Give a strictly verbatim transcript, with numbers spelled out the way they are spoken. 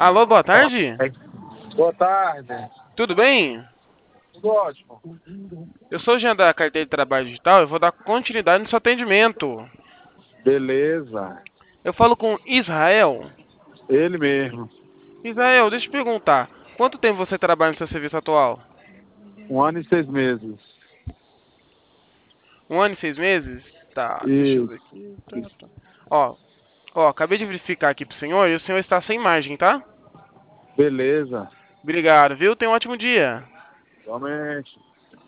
Alô, boa tarde. Boa tarde. Tudo bem? Tudo ótimo. Eu sou o Jean da Carteira de Trabalho Digital. Eu vou dar continuidade no seu atendimento. Beleza. Eu falo com Israel. Ele mesmo. Israel, deixa eu te perguntar. Quanto tempo você trabalha no seu serviço atual? Um ano e seis meses. Um ano e seis meses? Tá, deixa eu E ver aqui. Tá, tá. Ó, ó, acabei de verificar aqui pro senhor e o senhor está sem margem, tá? beleza. Obrigado, viu? Tenha um ótimo dia. Igualmente.